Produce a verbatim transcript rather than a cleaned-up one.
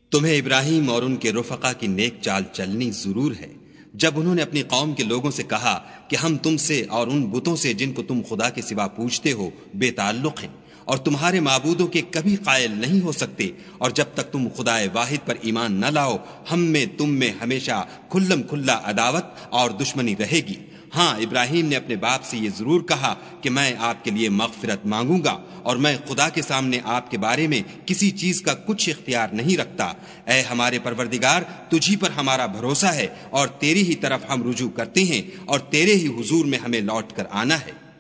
तुम्हें इब्राहिम और उनके रुफका की नेक चाल चलनी जरूर है जब उन्होंने अपनी कौम के लोगों से कहा कि हम तुमसे और उन बुतों से जिनको तुम खुदा के सिवा पूछते हो बेताल्लुक हैं और तुम्हारे माबूदों के कभी कायल नहीं हो सकते, और जब तक तुम खुदाए वाहिद पर ईमान न लाओ हम में तुम में हमेशा खुल्लम खुल्ला अदावत और दुश्मनी रहेगी। हाँ, इब्राहिम ने अपने बाप से ये जरूर कहा कि मैं आपके लिए मगफिरत मांगूंगा और मैं खुदा के सामने आपके बारे में किसी चीज का कुछ इख्तियार नहीं रखता। ऐ हमारे परवरदिगार, तुझी पर हमारा भरोसा है और तेरी ही तरफ हम रुजू करते हैं और तेरे ही हुजूर में हमें लौट कर आना है।